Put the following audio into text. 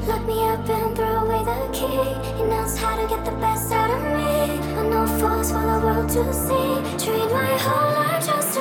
Lock me up and throw away the key. He knows how to get the best out of me. I know falls for the world to see. Treat my whole life just to